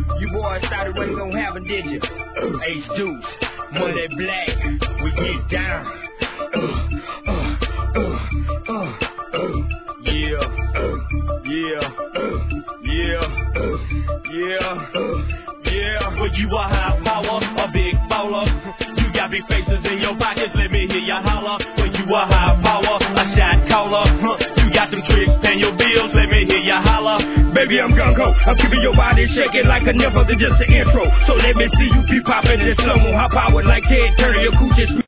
You boys started what you gon' happen, did you? Ace Deuce, Money Black, we get down. Yeah. Well, you a high power, a big baller. You got big faces in your pockets, let me hear ya holler. Well, you a high power, a shot caller. You got them tricks, paying your bills, let me hear ya holler. Baby, I'm gung-ho, I'm keeping your body shaking like a nipple, than just an intro. So let me see you be popping this slow-mo, high power like Ted Turner, your coochie.